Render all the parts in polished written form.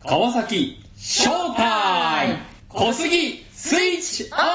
川崎ショータイム小杉スイッチオン。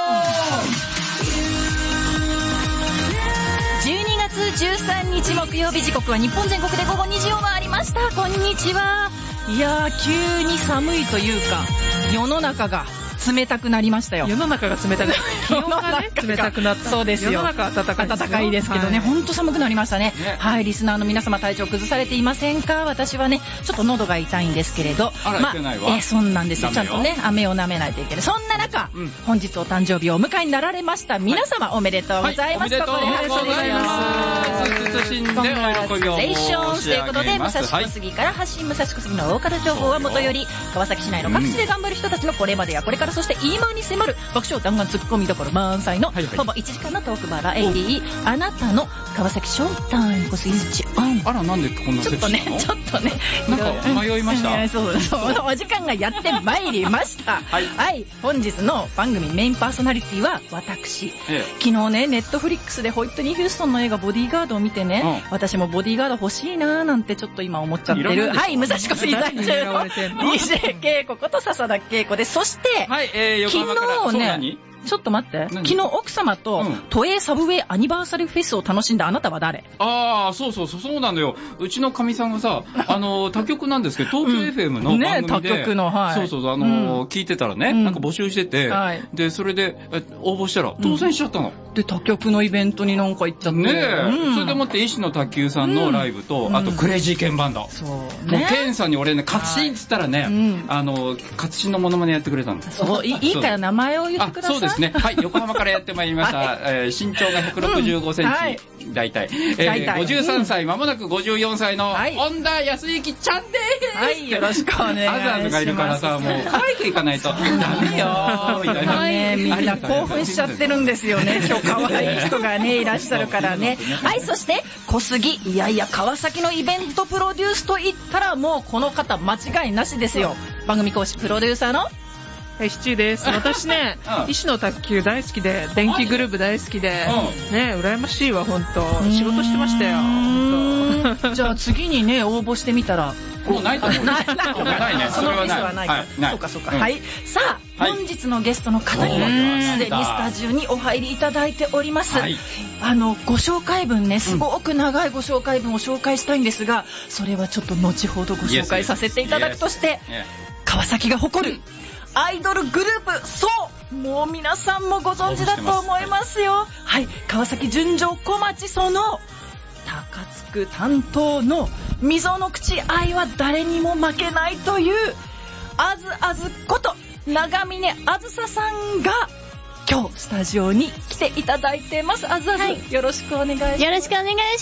12月13日木曜日、時刻は日本全国で午後2時を回りました。こんにちは。いやー、急に寒いというか、世の中が冷たくなりましたよ。 世の中が冷たくなった。気温がね、冷たくなった。 そうですよ。 世の中は暖かいですよ。 暖かいですけどね、ほんと寒くなりましたね。はい、リスナーの皆様体調崩されていませんか？私はね、ちょっと喉が痛いんですけれど。 あら、いけないわ。 そうなんですよ。ちゃんとね、飴を舐めないといけない。そんな中、本日お誕生日をお迎えになられました皆様、おめでとうございます。 おめでとうございます。謹んでお喜びを申し上げます。 ということで、武蔵小杉から発信、武蔵小杉のローカル情報はもとより、川崎市内の各地で頑張る人たちのこれまでやこれから、そして今に迫る爆笑弾丸ツッコミどころ満載の、ほぼ1時間のトークバラエティー、あなたの川崎ショータイムスイッチオン。 あら、なんでこんなセクシーなの？ ちょっとねなんか迷いました。 そうお時間がやってまいりましたはい、本日の番組メインパーソナリティは私、昨日ね、ネットフリックスでホイットニー・ヒューストンの映画ボディーガードを見てね、私もボディーガード欲しいなーなんてちょっと今思っちゃってる、はい、武蔵小杉在住の DJ 恵子こと笹田恵子です。そして、昨日ね、ちょっと待って。昨日奥様と都営サブウェイアニバーサルフェスを楽しんだあなたは誰？ ああ、そうなんだよ。うちのかみさんがさ、他局なんですけど、東京 FM の番組で、 他局の、 聞いてたらね、なんか募集してて、で、それで応募したら当選しちゃったの。 で、他局のイベントになんか行っちゃって。 ねえ。それでもって石野卓球さんのライブと、あとクレイジーケンバンド。 そう。 もうケンさんに俺ね、カツシンっつったらね、カツシンのモノマネやってくれたんです。 そう、いいから名前を言ってください。 そうですね。はい、横浜からやってまいりました。身長が165センチ、大体。53歳、まもなく54歳の恩田康之ちゃんでーす。 はい、よろしくお願いします。 アザーズがいるからさ、もう可愛くいかないとダメよー、みたいな。 ね、みんな興奮しちゃってるんですよね。今日可愛い人がね、いらっしゃるからね。はい、そして小杉、いやいや、川崎のイベントプロデュースと言ったらもうこの方間違いなしですよ。番組公式プロデューサーのシチューです。私ね、石野卓球大好きで、電気グループ大好きで、ね、羨ましいわ、ほんと。仕事してましたよ、ほんと。 じゃあ次にね、応募してみたら。 もうないと思う。ないね。 そのミスはないか。そうか。はい。さあ、本日のゲストの方には、すでにスタジオにお入りいただいております。ご紹介文ね、すごく長いご紹介文を紹介したいんですが、それはちょっと後ほどご紹介させていただくとして、川崎が誇る、アイドルグループ、そうもう皆さんもご存知だと思いますよ。はい、川崎純情小町その高津区担当の溝の口愛は誰にも負けないというあずあずこと長峰あずささんが今日スタジオに来ていただいてます。あずあず、よろしくお願いします。 よろしくお願いします。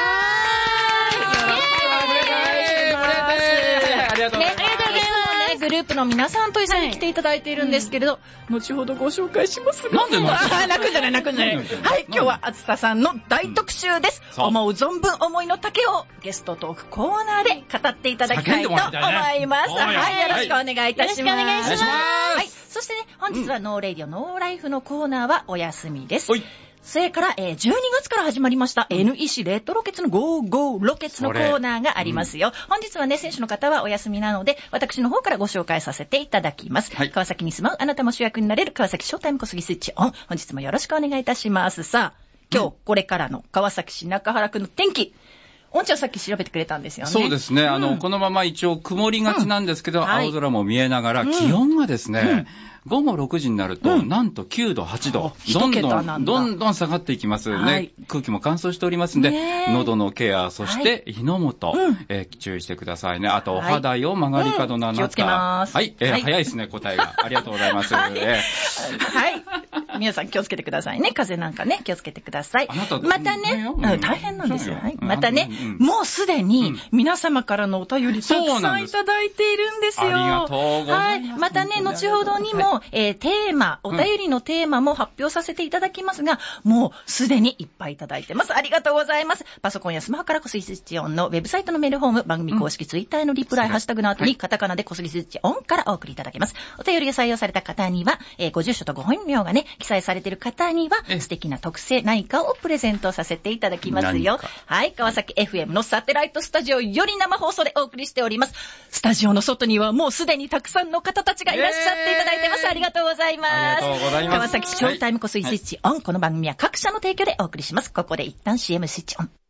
ありがとうございます。 グループの皆さんと一緒に来ていただいているんですけれど、後ほどご紹介しますが。 なんで泣くんじゃない。はい、今日はあずささんの大特集です。思う存分思いの丈をゲストトークコーナーで語っていただきたいと思います。はい、よろしくお願いいたします。はい、そしてね、本日はノーレディオノーライフのコーナーはお休みです。それから、12月から始まりました NEC レッドロケッツのゴーゴーロケッツのコーナーがありますよ。本日はね、選手の方はお休みなので、私の方からご紹介させていただきます。川崎に住まうあなたも主役になれる川崎ショータイム小杉スイッチオン。本日もよろしくお願いいたします。さあ、今日これからの川崎市中原区の天気。おんちゃんさっき調べてくれたんですよね。 そうですね。このまま一応曇りがちなんですけど、青空も見えながら、気温がですね、午後6時になると、なんと9度、8度、どんどん下がっていきますね。空気も乾燥しておりますんで、喉のケア、そして火の元、注意してくださいね。あと、お肌よ、曲がり角のあなた。 気をつけます。 はい、早いですね、答えが。ありがとうございます。はい。 皆さん気をつけてくださいね。風邪なんかね、気をつけてください。またね、大変なんですよ。またね、もうすでに皆様からのお便りたくさんいただいているんですよ。 ありがとうございます。 はい。またね、後ほどにも、テーマ、お便りのテーマも発表させていただきますが、もうすでにいっぱいいただいてます。ありがとうございます。パソコンやスマホから小杉スイッチオンのウェブサイトのメールフォーム、番組公式ツイッターへのリプライ、ハッシュタグの後にカタカナで小杉スイッチオンからお送りいただけます。お便りが採用された方には、ご住所とご本名がね、記載されている方には素敵な特製何かをプレゼントさせていただきますよ。はい、川崎 FM のサテライトスタジオより生放送でお送りしております。スタジオの外にはもうすでにたくさんの方たちがいらっしゃっていただいてます。ありがとうございます。 ありがとうございます。 川崎ショータイムコスイスイッチオン、この番組は各社の提供でお送りします。ここで一旦 CM スイッチオン。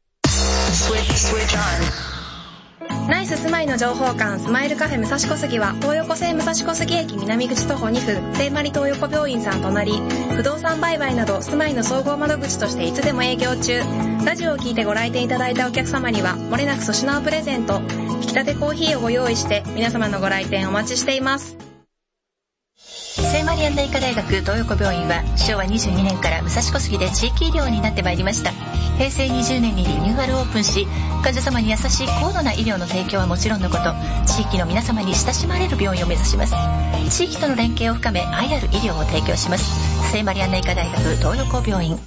ナイス住まいの情報館スマイルカフェ武蔵小杉は東横線武蔵小杉駅南口徒歩2分聖マリ東横病院さん隣、不動産売買など住まいの総合窓口としていつでも営業中。ラジオを聞いてご来店いただいたお客様にはもれなく粗品をプレゼント、引き立てコーヒーをご用意して皆様のご来店お待ちしています。 聖マリアンナ医科大学東横病院は昭和22年から武蔵小杉で地域医療になってまいりました。平成20年にリニューアルオープンし、患者様に優しい高度な医療の提供はもちろんのこと、地域の皆様に親しまれる病院を目指します。地域との連携を深め、愛ある医療を提供します。聖マリアンナ医科大学東横病院。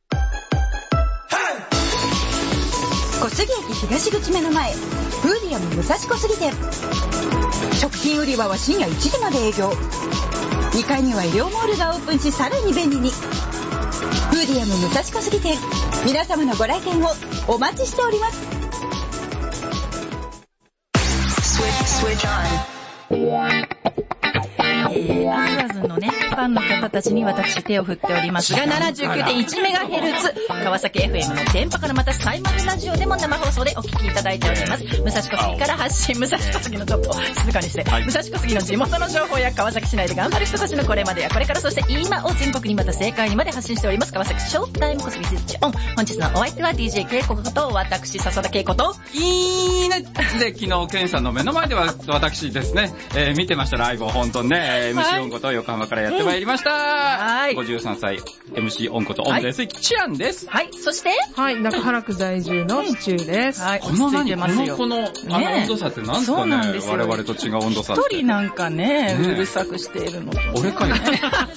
小杉駅東口目の前、フーディアム武蔵小杉店。食品売り場は深夜1時まで営業。2階には医療モールがオープンし、さらに便利に。フーディアム武蔵小杉店、皆様のご来店をお待ちしております。 アフラズンのね、ファンの方たちに私手を振っておりますが、79.1MHz 川崎 FM の電波からまたサイマルラジオでも生放送でお聞きいただいております。武蔵小杉から発信、武蔵小杉のちょっと静かにして、武蔵小杉の地元の情報や川崎市内で頑張る人たちのこれまでやこれから、そして今を全国にまた世界にまで発信しております川崎ショータイムコスビスイッチオン。本日のお相手は DJ ケイコこと私笹田ケイコといいねで、昨日ケンさんの目の前では私ですね、見てましたライブを本当にね、MC オンこと横浜からやってまいりました。はい。53歳 MC オンことオンです。チアンです。 はい。そしてはい、中原区在住のシチューです。 はい。 この温度差って何ですかね。そうなんですよ。我々と違う温度差って。 一人なんかね、うるさくしているの。 俺かよ。はい。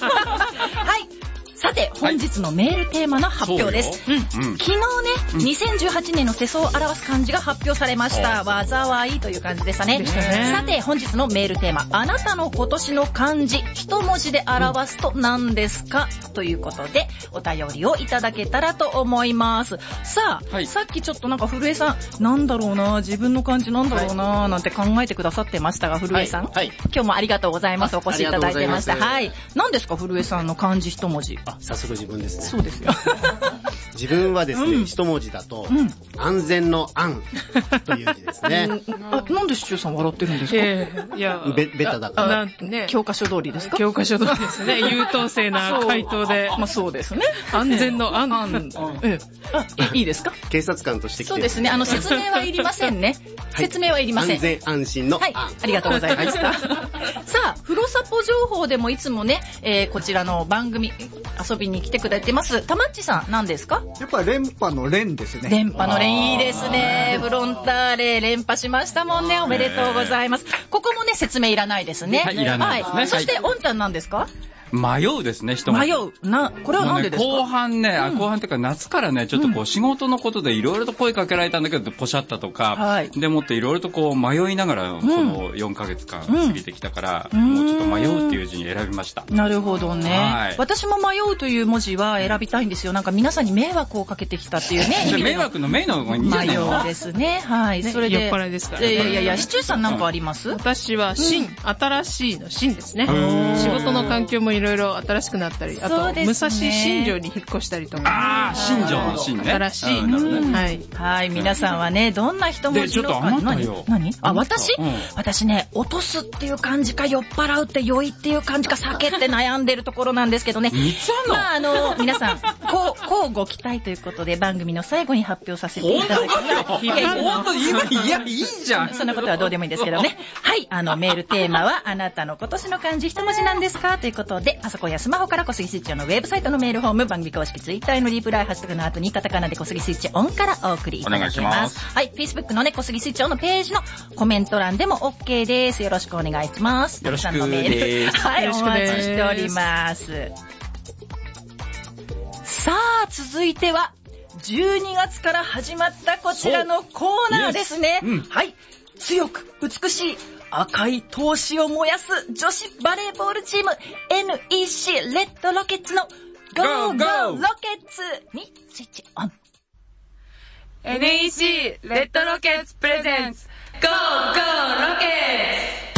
さて、本日のメールテーマの発表です。昨日ね、2018年の世相を表す漢字が発表されました。災いという感じでしたね。さて、本日のメールテーマ、あなたの今年の漢字、一文字で表すと何ですか、ということで、お便りをいただけたらと思います。さあ、さっきちょっとなんか古江さん、なんだろうな、自分の漢字なんだろうな、なんて考えてくださってましたが、古江さん、今日もありがとうございます。お越しいただいてました。はい。何ですか、古江さんの漢字一文字。 早速自分ですね。 そうですよ。 自分はですね、一文字だと、安全の安という字ですね。 なんでシチューさん笑ってるんですか？ いや、ベタだから。 教科書通りですか？ 教科書通りですね。優等生な回答で。 まあそうですね。 安全の安。 いいですか？ 警察官として来て。 そうですね。説明はいりませんね。説明はいりません。 安全安心の安。 はい。ありがとうございました。さあ、ふろさぽ情報でもいつもね、こちらの番組遊びに来てくれてます。たまっちさん、何ですか？ やっぱ連覇の連ですね。 連覇の連、いいですね。フロンターレ連覇しましたもんね。おめでとうございます。ここもね、説明いらないですね。 はい、いらないですね。 そして、おんちゃん何ですか？ 迷うですね、人も。 迷う。これはなんでですか？ 後半ね、後半っていうか夏からね、ちょっとこう仕事のことでいろいろと声かけられたんだけど、ポシャったとか、でもっていろいろとこう迷いながら、この4ヶ月間過ぎてきたから、もうちょっと迷うっていう字に選びました。 なるほどね。私も迷うという文字は選びたいんですよ。なんか皆さんに迷惑をかけてきたっていうね。 迷惑の迷の方がいいんじゃないの？ 迷うですね。はい。それで。 酔っ払いですから。 いや、シチューさんなんかあります？ 私は新しいの新ですね。仕事の環境もいろいろ新しくなったり、あと、武蔵新庄に引っ越したりとか。 新庄の新ね。 新しい。 はい。皆さんはね、どんな一文字の漢字。何？私ね、落とすっていう漢字か、酔っ払うって酔いっていう漢字か、酒って悩んでるところなんですけどね。まあ、皆さん、こうご期待ということで、番組の最後に発表させていただきます。 本当にいや、いいじゃん。 そんなことはどうでもいいんですけどね。はい。メールテーマは、あなたの今年の漢字一文字なんですかということで、パソコンやスマホから小杉スイッチのウェブサイトのメールフォーム、番組公式ツイッターのリプライ、ハッシュタグの後にカタカナで小杉スイッチオンからお送りいただきます。はい。Facebook のね、小杉スイッチオンのページのコメント欄でも OK です。よろしくお願いします。 よろしくです。 はい。お待ちしております。さあ、続いては、12月から始まったこちらのコーナーですね。はい。 強く美しい赤い闘志を燃やす女子バレーボールチーム NEC レッドロケッツの Go Go ロケッツにスイッチオン。 NEC レッドロケッツプレゼンツ Go Go ロケッツ。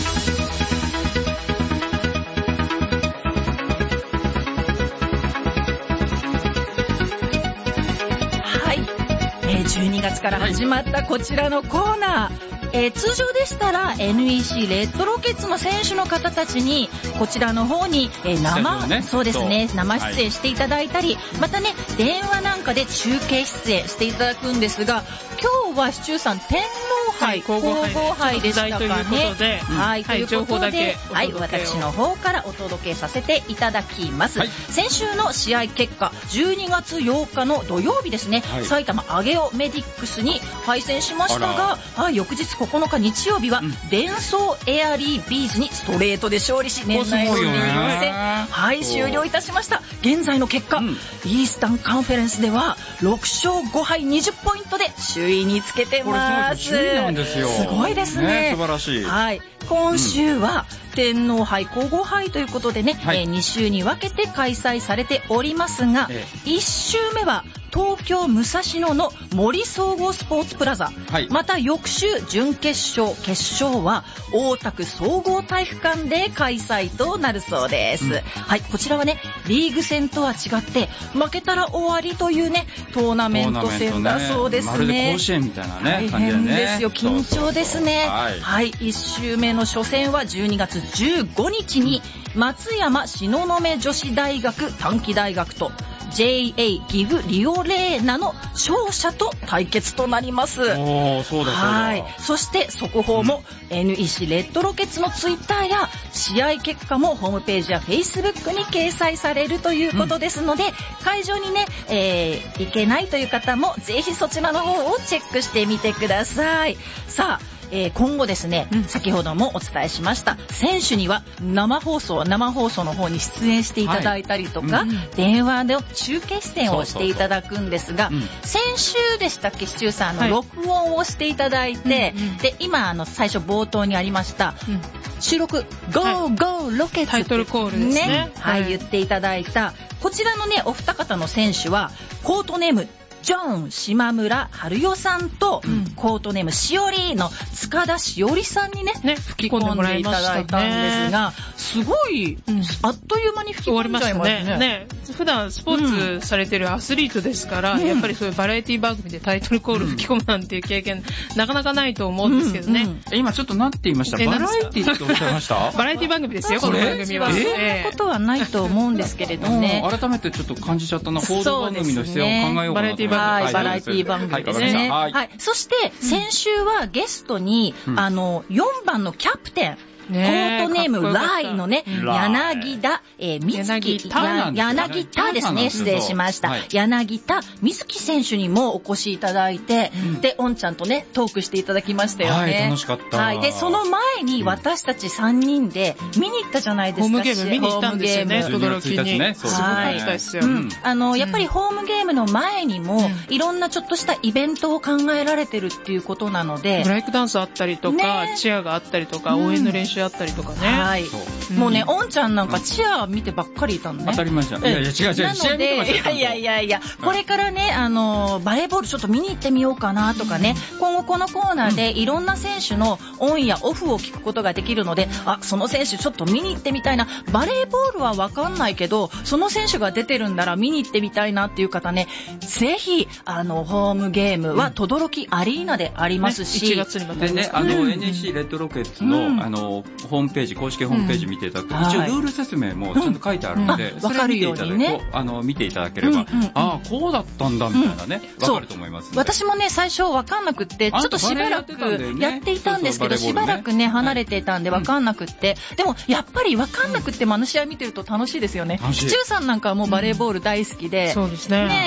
12月から始まったこちらのコーナー、通常でしたら NEC レッドロケッツの選手の方たちにこちらの方に、そうですね、生出演していただいたり、またね電話なんかで中継出演していただくんですが、今日はシチューさん天皇杯皇后杯でしたかね。ということで、はい、ということで、はい、私の方からお届けさせていただきます。はい、先週の試合結果、12月8日の土曜日ですね、はい、埼玉アゲオメディックスに敗戦しましたが、はい、翌日9日日曜日は、デンソーエアリービーズにストレートで勝利し、年内のリーグ戦、はい、終了いたしました。現在の結果、イースタンカンフェレンスでは6勝5敗20ポイントで首位につけてます。 首位なんですよ。 すごいですね。 素晴らしい。 はい。今週は天皇杯皇后杯ということでね、はい、2週に分けて開催されておりますが、1週目は東京武蔵野の森総合スポーツプラザ、はい、また翌週準決勝決勝は大田区総合体育館で開催となるそうです。はい、こちらはねリーグ戦とは違って負けたら終わりというねトーナメント戦だそうですね。 まるで甲子園みたいなね感じだね。 大変ですよ、緊張ですね。はい、1週目の初戦は12月15日に松山東雲女子大学短期大学と JA 岐阜リオレーナの勝者と対決となります。 そうだ。 はい。そして速報も NEC レッドロケッツのツイッターや試合結果もホームページや Facebook に掲載されるということですので、会場にね、行けないという方もぜひそちらの方をチェックしてみてください。さあ、今後ですね、先ほどもお伝えしました選手には生放送の方に出演していただいたりとか、電話で中継出演をしていただくんですが、先週でしたっけ、シチューさん録音をしていただいて、で今最初冒頭にありました、収録 Go Go ロケッツタイトルコールですね、 はい、言っていただいたこちらのねお二方の選手はコートネームジョン島村春代さんと、コートネームしおりの塚田しおりさんにね吹き込んでいただいたんですが、すごい、あっという間に吹き込んじゃいましたね。 普段スポーツされてるアスリートですから、やっぱりそういうバラエティ番組でタイトルコール吹き込むなんていう経験、なかなかないと思うんですけどね。 今ちょっと何て言いました？バラエティっておっしゃいました？ バラエティ番組ですよ、この番組は。 そんなことはないと思うんですけれどね。 改めてちょっと感じちゃったな。報道番組の出演を考えようかなと思います。 はい、バラエティ番組ですね。はい。そして先週はゲストに4番のキャプテン。コートネームライのね、柳田美月、柳田ですね、失礼しました。柳田美月選手にもお越しいただいて、で、おんちゃんとね、トークしていただきましたよね。 はい、楽しかった。 はい。で、その前に私たち3人で見に行ったじゃないですか。 ホームゲーム見に行ったんですよね、轟きに。すごかったですよ。 やっぱりホームゲームの前にも、いろんなちょっとしたイベントを考えられてるっていうことなので。 ブレイクダンスあったりとか、チアがあったりとか、応援の練習あったりとかね。 はい。もうね、おんちゃんなんかチア見てばっかりいたのね。 当たり前じゃん。いやいや、違う。 なので、いや、これからね、バレーボールちょっと見に行ってみようかなとかね、今後このコーナーでいろんな選手のオンやオフを聞くことができるので、その選手ちょっと見に行ってみたいな。バレーボールはわかんないけど、その選手が出てるんなら見に行ってみたいなっていう方ね、ぜひ、ホームゲームは轟アリーナでありますし、 1月にまたでね、NEC レッドロケッツの、ホームページ、公式ホームページ見ていただくと、一応ルール説明もちゃんと書いてあるので、それを見ていただくと、見ていただければ、こうだったんだみたいなね、わかると思います。 私もね、最初わかんなくって、ちょっとしばらくやっていたんですけど、しばらくね、離れていたんでわかんなくって、でもやっぱりわかんなくっても試合見てると楽しいですよね。シチューさんなんかはもうバレーボール大好きで、 そうですね。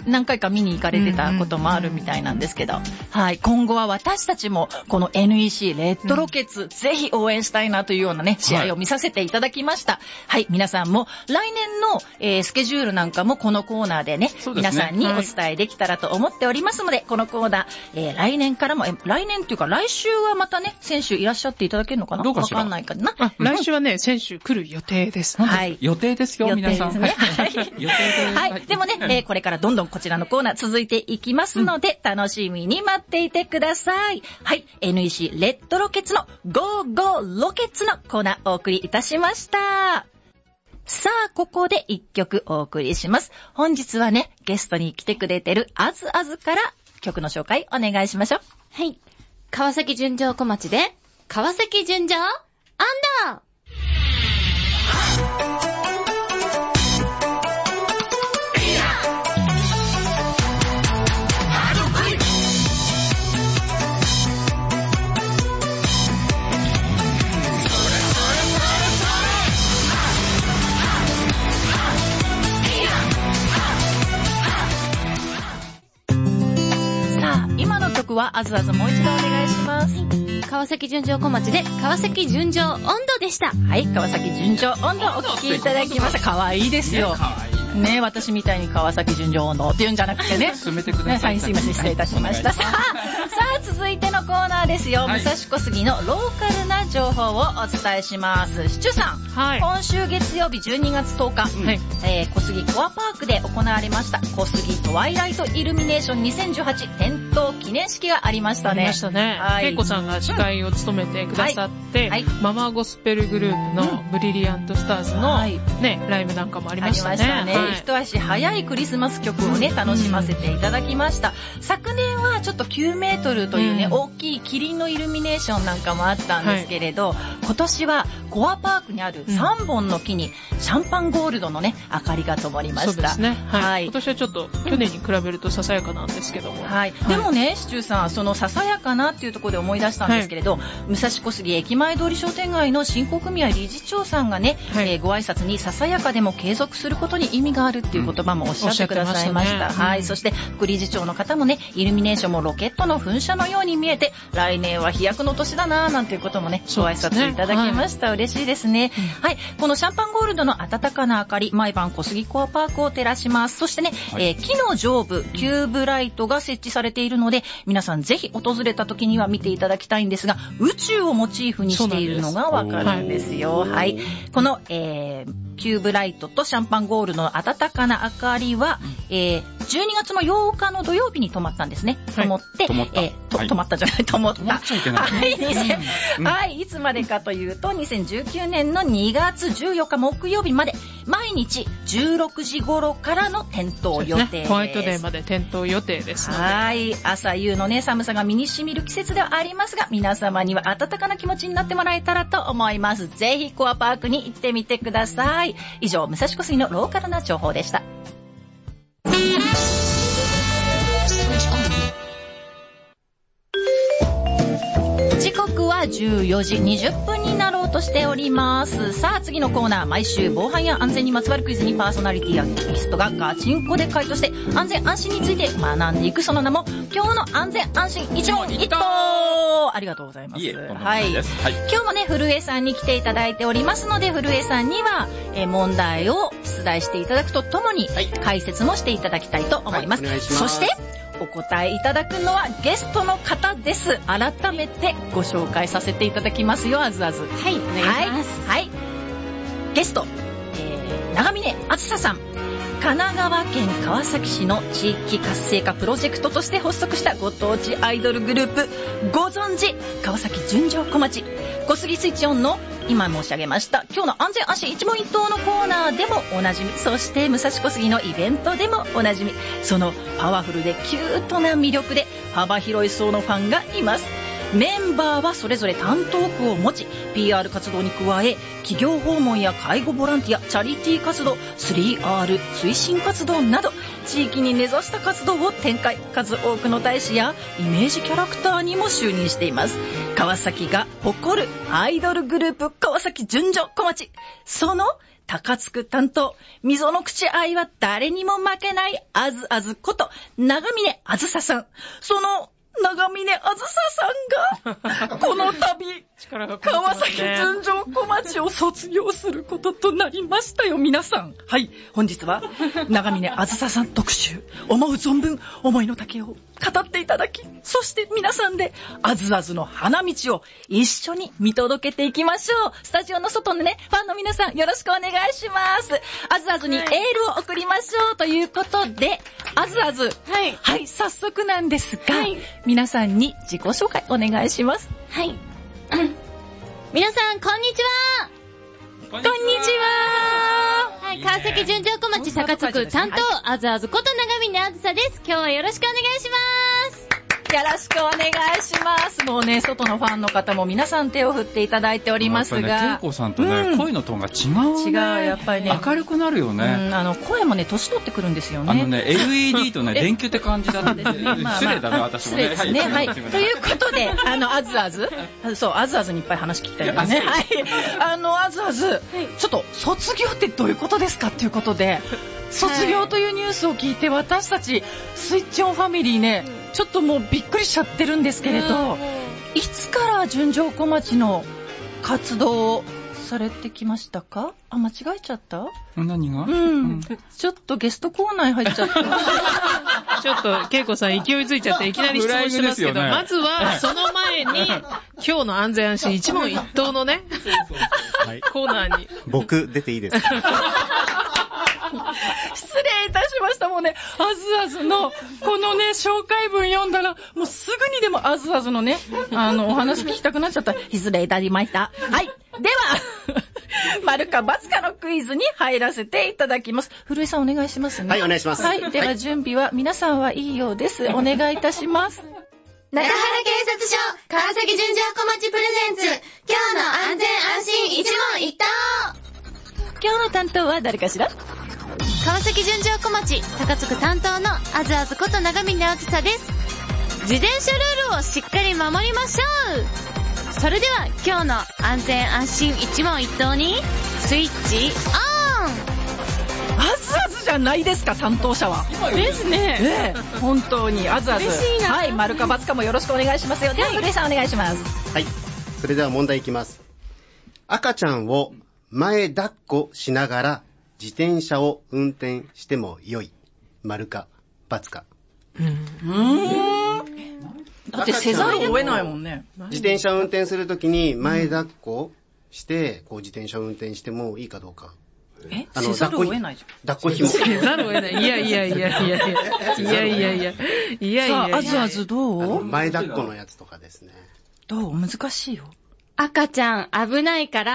何回か見に行かれてたこともあるみたいなんですけど、はい、今後は私たちもこの NEC レッドロケッツ、ぜひ応援したいなというようなね、試合を見させていただきました。はい、皆さんも来年の、スケジュールなんかもこのコーナーでね、皆さんにお伝えできたらと思っておりますので、このコーナー、来年からも、来年っていうか来週はまたね、選手いらっしゃっていただけるのかな？ どうかしら？ わかんないかな。 来週はね、選手来る予定です。 はい。 予定ですよ、皆さん。 はい。予定です。はい。でもね、これからどんどんこちらのコーナー続いていきますので、楽しみに待っていてください。はい。NEC レッドロケッツのゴーゴーロケッツのコーナーお送りいたしました。さあ、ここで一曲お送りします。本日はね、ゲストに来てくれてるあずあずから曲の紹介お願いしましょう。 はい。川崎純情小町で、川崎純情アンダー。 はあずあずもう一度お願いします。 川崎純情小町で川崎純情温度でした。 はい、川崎純情温度お聞きいただきました。かわいいですよ。ね、私みたいに川崎純情温度って言うんじゃなくてね。 進めてください。 はい、すいません、失礼いたしました。さあ、続いてのコーナーですよ。武蔵小杉のローカルな情報をお伝えします。シチュさん、今週月曜日12月10日、小杉コアパークで行われました小杉トワイライトイルミネーション2018点灯記念式がありましたね。 ありましたね。恵子さんが司会を務めてくださって、ママゴスペルグループのブリリアントスターズのね、ライブなんかもありましたね。 一足早いクリスマス曲をね、楽しませていただきました。昨年はちょっと9メートルというね、大きいキリンのイルミネーションなんかもあったんですけれど、今年はコアパークにある3本の木にシャンパンゴールドのね、明かりが灯りました。 そうですね。はい。今年はちょっと去年に比べるとささやかなんですけども。 はい。でもね、シチューさん、そのささやかなっていうところで思い出したんですけれど、武蔵小杉駅前通り商店街の振興組合理事長さんがね、ご挨拶にささやかでも継続することに意味があるっていう言葉もおっしゃってくださいました。はい。そして副理事長の方もね、イルミネーションもロケットの噴射のように見えて、来年は飛躍の年だなぁなんていうこともね、ご挨拶いただきました。嬉しいですね。はい。このシャンパンゴールドの温かな明かり、毎晩小杉コアパークを照らします。そしてね、木の上部、キューブライトが設置されているので、皆さんぜひ訪れた時には見ていただきたいんですが、宇宙をモチーフにしているのがわかるんですよ。はい。この、キューブライトとシャンパンゴールドの温かな明かりは、12月の8日の土曜日に止まったんですね。止まって、止まったじゃない、止まった。はい、いつまでかというと、2019年の2月14日木曜日まで、毎日16時頃からの点灯予定です。 ホワイトデーまで点灯予定ですので。 はい、朝夕のね、寒さが身に染みる季節ではありますが、皆様には温かな気持ちになってもらえたらと思います。ぜひコアパークに行ってみてください。以上、武蔵小杉のローカルな情報でした。時刻は14時20分になろうとしております。さあ、次のコーナー、毎週防犯や安全にまつわるクイズにパーソナリティやゲストがガチンコで回答して安全安心について学んでいく、その名も今日の安全安心一問一答。ありがとうございます。はい。今日もね、古江さんに来ていただいておりますので、古江さんには問題を出題していただくとともに、解説もしていただきたいと思います。 お願いします。 そしてお答えいただくのはゲストの方です。改めてご紹介させていただきますよ、あずあず。 はい、お願いします。 はい。ゲスト、長峰あずささん。神奈川県川崎市の地域活性化プロジェクトとして発足したご当地アイドルグループ、ご存知、川崎純情小町、小杉スイッチオンの今申し上げました今日の安全安心一問一答のコーナーでもおなじみ、そして武蔵小杉のイベントでもおなじみ、そのパワフルでキュートな魅力で幅広い層のファンがいます。メンバーはそれぞれ担当区を持ち、 PR 活動に加え企業訪問や介護ボランティア、チャリティー活動、 3R 推進活動など地域に根ざした活動を展開。数多くの大使やイメージキャラクターにも就任しています。川崎が誇るアイドルグループ、川崎純情小町、その高津担当、溝の口愛は誰にも負けないあずあずこと長峰あずささん。その長峰あずささんがこの度川崎純情小町を卒業することとなりましたよ、皆さん。はい、本日は長峰あずささん特集、思う存分思いの丈を語っていただき、そして皆さんであずあずの花道を一緒に見届けていきましょう。スタジオの外のね、ファンの皆さんよろしくお願いします。あずあずにエールを送りましょうということで、あずあず、はい、早速なんですが、皆さんに自己紹介お願いします。 はい。皆さん、こんにちは。 こんにちは。 はい、川崎純情小町高津区担当、あずあずこと長峰あずさです。今日はよろしくお願いします。 よろしくお願いします。もうね、外のファンの方も皆さん手を振っていただいておりますが、 やっぱりね、恵子さんとね、声のトーンが違うね。 違う、やっぱりね、 明るくなるよね。 声もね、年取ってくるんですよね。 LED とね、電球って感じだったんで、失礼だね、私もね。 失礼ですね。はい。ということで、あずあず、そう、あずあずにいっぱい話聞きたいですね。はい。あずあず、ちょっと、卒業ってどういうことですかっていうことで、卒業というニュースを聞いて、私たち、スイッチオンファミリーね、ちょっともうびっくりしちゃってるんですけれど、いつから純情小町の活動をされてきましたか？間違えちゃった？ 何が？ ちょっとゲストコーナーに入っちゃった。 ちょっと恵子さん勢いづいちゃっていきなり質問しますけど、まずはその前に今日の安全安心一問一答のねコーナーに僕出ていいですか？ 失礼いたしました。もうね、あずあずのこのね、紹介文読んだらもうすぐにでもあずあずのね、お話聞きたくなっちゃった。失礼いたしました。はい、では丸か×かのクイズに入らせていただきます。古江さんお願いしますね。 はい、お願いします。 はい、では準備は皆さんはいいようです。お願いいたします。 中原警察署川崎純情小町プレゼンツ、今日の安全安心一問一答。 今日の担当は誰かしら？ 川崎純情小町高津区担当のあずあずこと長峰あずさです。自転車ルールをしっかり守りましょう。それでは今日の安全安心一問一答にスイッチオン。 あずあずじゃないですか、担当者は。 ですね。 本当にあずあず。 嬉しいな。 はい、丸か×かもよろしくお願いしますよ。では古江さんお願いします。 はい、それでは問題いきます。赤ちゃんを前抱っこしながら自転車を運転してもよい。丸か×か。 だってせざるを得ないもんね。 自転車を運転するときに前抱っこして、こう自転車を運転してもいいかどうか。 せざるを得ないじゃん。 抱っこ紐。 せざるを得ない。いや。 さあ、あずあずどう？ 前抱っこのやつとかですね。 どう？難しいよ。 赤ちゃん危ないから、×。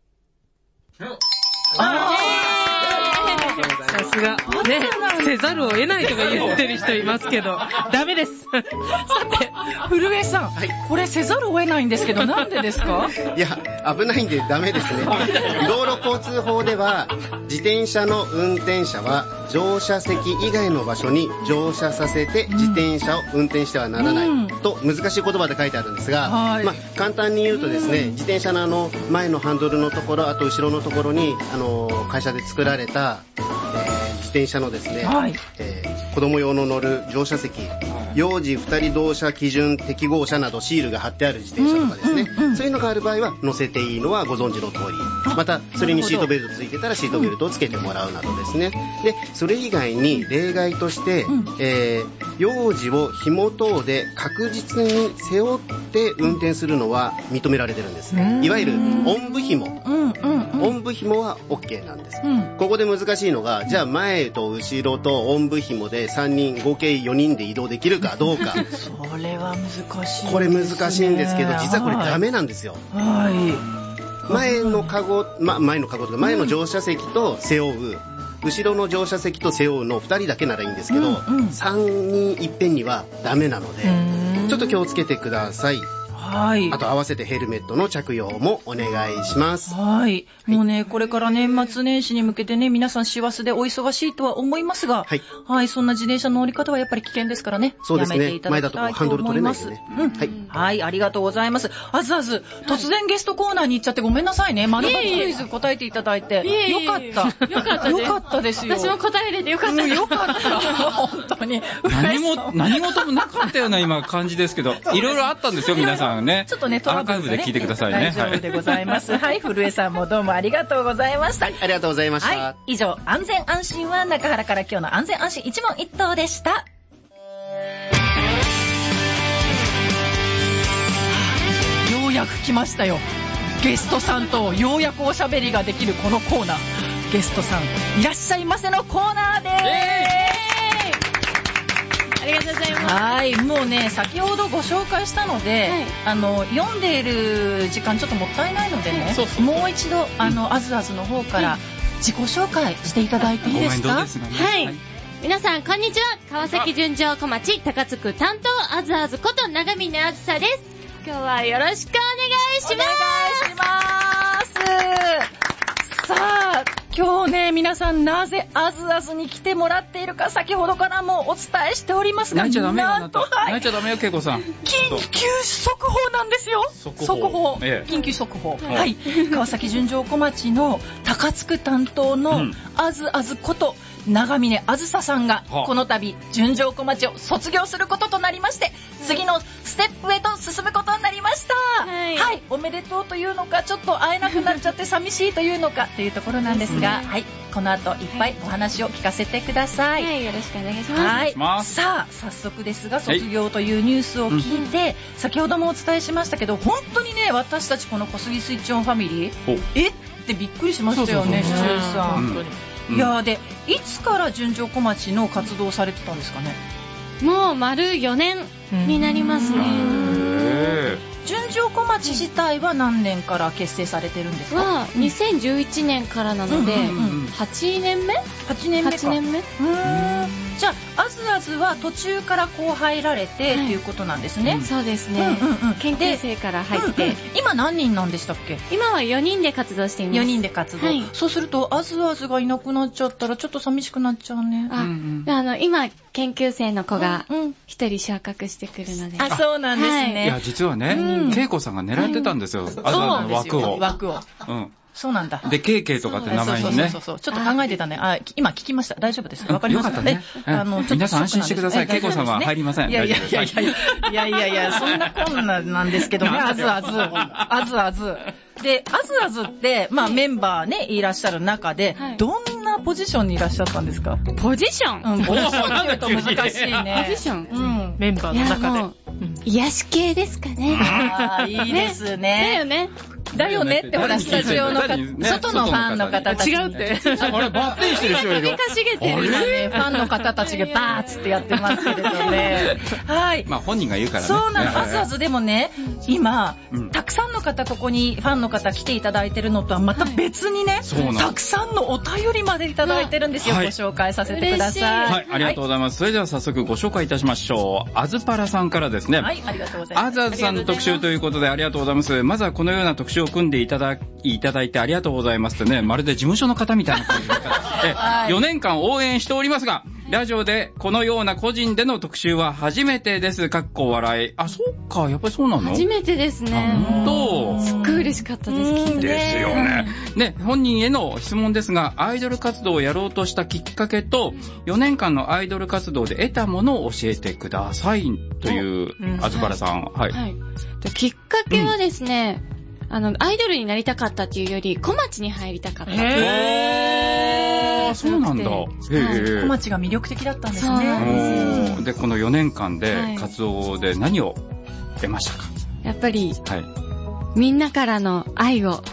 さすが。ね、せざるを得ないとか言ってる人いますけど、ダメです。 さて、古江さん、これせざるを得ないんですけど、なんでですか？ いや、危ないんでダメですね。道路交通法では、自転車の運転者は乗車席以外の場所に乗車させて自転車を運転してはならない、と難しい言葉で書いてあるんですが、簡単に言うとですね、自転車の前のハンドルのところ、あと後ろのところに会社で作られた、自転車のですね、子供用の乗る乗車席、幼児2人同車基準適合車などシールが貼ってある自転車とかですね、そういうのがある場合は乗せていいのはご存知の通り、またそれにシートベルトついてたらシートベルトをつけてもらうなどですね。でそれ以外に例外として、幼児を紐等で確実に背負って運転するのは認められてるんです。いわゆるおんぶ紐、おんぶ紐は OK なんです。ここで難しいのが、じゃあ前と後ろとおんぶ紐で3人合計4人で移動できるかどうか。 それは難しいですね。 これ難しいんですけど、実はこれダメなんですよ。前のカゴとか前の乗車席と背負う、後ろの乗車席と背負うの2人だけならいいんですけど、3人いっぺんにはダメなので、ちょっと気をつけてください。 はい。 あと合わせてヘルメットの着用もお願いします。 はい。もうね、これから年末年始に向けてね、皆さん師走でお忙しいとは思いますが、はい。そんな自転車の乗り方はやっぱり危険ですからね。 そうですね。 やめていただきたいと思います。はい。ありがとうございます。あずあず、突然ゲストコーナーに行っちゃってごめんなさいね。丸抜クイズ答えていただいて。よかった。よかったですよ。 私も答えれてよかった。 よかった。本当に。 何事もなかったような今感じですけど、いろいろあったんですよ、皆さんね。 ちょっとね、 アーカイブで聞いてくださいね。 大丈夫でございます。はい、古江さんもどうもありがとうございました。 はい、ありがとうございました。 はい、以上、安全安心は中原から今日の安全安心一問一答でした。ようやく来ましたよ。ゲストさんとようやくおしゃべりができるこのコーナー。ゲストさん、いらっしゃいませのコーナーでーす。 ありがとうございます。 はい、もうね、先ほどご紹介したので、読んでいる時間ちょっともったいないのでね、もう一度、あずあずの方から自己紹介していただいていいですか？ はい。皆さん、こんにちは。川崎純情小町高津区担当、あずあずこと長峰あずさです。今日はよろしくお願いします。 お願いします。さあ、今日ね、皆さんなぜあずあずに来てもらっているか先ほどからもお伝えしておりますが、 泣いちゃダメよ、 なんと、 泣いちゃダメよ、恵子さん。 緊急速報なんですよ。速報。緊急速報。はい。川崎純情小町の高津区担当のあずあずこと長峰あずささんがこの度純情小町を卒業することとなりまして、次のステップへと進むことになりました。はい。おめでとうというのか、ちょっと会えなくなっちゃって寂しいというのかというところなんですが、はい。この後いっぱいお話を聞かせてください。 はい。よろしくお願いします。 さあ、早速ですが、卒業というニュースを聞いて、先ほどもお伝えしましたけど、本当にね、私たちこの小杉スイッチオンファミリー、ってびっくりしましたよね、視聴者さん。本当に。いやで、いつから純情小町の活動をされてたんですかね？ もう丸4年になりますね。 純情小町自体は何年から結成されてるんですか ？2011年からなので、8年目 ?8 年目か。 じゃあ、あずあずは途中からこう入られてっていうことなんですね。 そうですね。研究生から入って。 今何人なんでしたっけ？ 今は4人で活動しています。 4人で活動。そうすると、あずあずがいなくなっちゃったらちょっと寂しくなっちゃうね。 今、研究生の子が一人昇格してくるので。 あ、そうなんですね。 いや、実はね、恵子さんが狙ってたんですよ。あずあずの枠を。 そうなんだ。 で、ケイケイとかって名前にね。 そう。ちょっと考えてたね。今聞きました。大丈夫ですね。わかりましたね。 皆さん安心してください。恵子さんは入りません。 いや、そんなこんななんですけどね。あずあず。で、あずあずって、メンバーね、いらっしゃる中で、どんなポジションにいらっしゃったんですか？ ポジション？ ポジションって言うと難しいね。 ポジション？ メンバーの中で。 癒し系ですかね。 いいですね。だよねってほら、スタジオの方、外のファンの方たち。 違うって。 あれ、バッテンしてる人いるよ。 かしげてる今ね、ファンの方たちがバーッつってやってますけれどね。はい。 本人が言うからね。 そうなの。あずあずでもね、今、たくさんの方、ここにファンの方来ていただいてるのとはまた別にね、たくさんのお便りまでいただいてるんですよ。ご紹介させてください。 はい、ありがとうございます。それでは早速ご紹介いたしましょう。あずぱらさんからですね。 はい、ありがとうございます。 あずあずさんの特集ということでありがとうございます。まずはこのような特集を組んでいただいてありがとうございますってね、まるで事務所の方みたいな感じですから。4年間応援しておりますが、ラジオでこのような個人での特集は初めてです。かっこ笑い。あ、そうか、やっぱりそうなの？ 初めてですね。すっごい嬉しかったです。聞いてですよね。ね、本人への質問ですが、アイドル活動をやろうとしたきっかけと、4年間のアイドル活動で得たものを教えてくださいという、あずぱらさん。はい。 きっかけはですね、アイドルになりたかったっていうより、小町に入りたかった。 そうなんだ。 小町が魅力的だったんですね。 で、この4年間で活動で何を得ましたか？ やっぱり、みんなからの愛をたく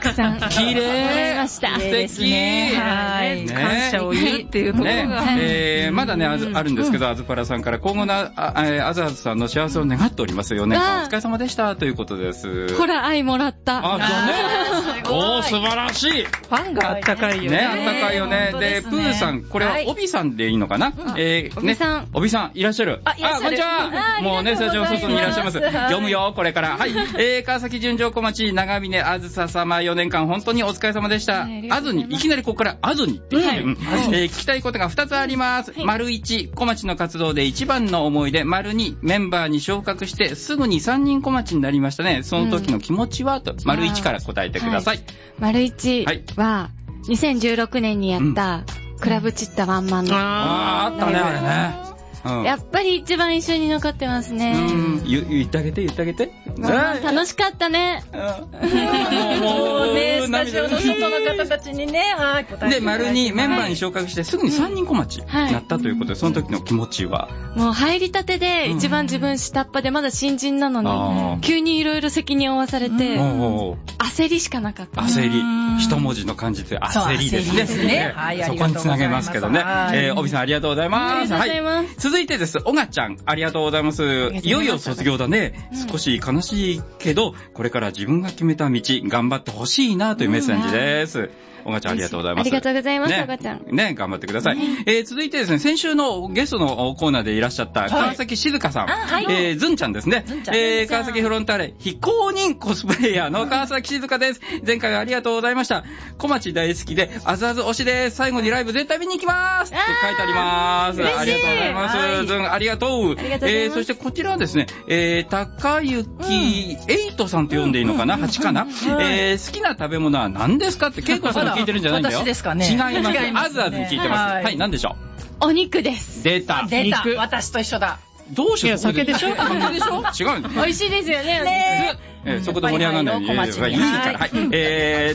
くさん綺麗ました。 素敵。 はい。感謝を言うっていうところが。 まだね、あるんですけど、あずぱらさんから今後のあずあずさんの幸せを願っておりますよね。お疲れ様でしたということです。 ほら、愛もらった。 そうね。おー、素晴らしい。 ファンがあったかいよね。 ね、あったかいよね。で、プーさん、これは帯さんでいいのかな？ 帯さん。 帯さん、いらっしゃる。 こんにちは。もうね、スタジオ外にいらっしゃいます。読むよ、これから。はい。川崎純情小町、長峰あずさ様、4年間本当にお疲れ様でした。あずに、いきなりここからあずにって言って、聞きたいことが2つあります。丸1、小町の活動で一番の思い出。丸2、メンバーに昇格してすぐに3人小町になりましたね。その時の気持ちはと、丸1から答えてください。 丸1は、2016年にやったクラブチッタワンマンの。 あったね、あれね。 やっぱり一番印象に残ってますね。 言ってあげて。 楽しかったね。 もうね、スタジオの外の方たちにね、答えて。 で、丸2、メンバーに昇格してすぐに3人小町になったということで、その時の気持ちは？ もう入りたてで一番自分下っ端でまだ新人なのに、急にいろいろ責任を負わされて、焦りしかなかった。 焦り。一文字の漢字で焦りですね。そこにつなげますけどね。帯さんありがとうございます。 ありがとうございます。 続いてです。おがちゃん、ありがとうございます。いよいよ卒業だね。少し悲しいけど、これから自分が決めた道、頑張ってほしいなというメッセージです。おがちゃんありがとうございます。 ありがとうございます、おがちゃん。 ね、頑張ってください。続いてですね、先週のゲストのコーナーでいらっしゃった川崎静香さん。ずんちゃんですね。川崎フロンターレ非公認コスプレイヤーの川崎静香です。前回はありがとうございました。小町大好きで、あずあず推しです。最後にライブ絶対見に行きますって書いてあります。ありがとうございます。ずん、ありがとう。そしてこちらはですね、高雪エイトさんと読んでいいのかな ?8 かな好きな食べ物は何ですかって、ケイコさん聞いてるんじゃないんだよ。 私ですかね。 違います。あずあずに聞いてます。はい、何でしょう？お肉です。 出た。 私と一緒だ。 どうしよう。 酒でしょ？ 違う。 美味しいですよね。 そこで盛り上がらないように。いいから。はい。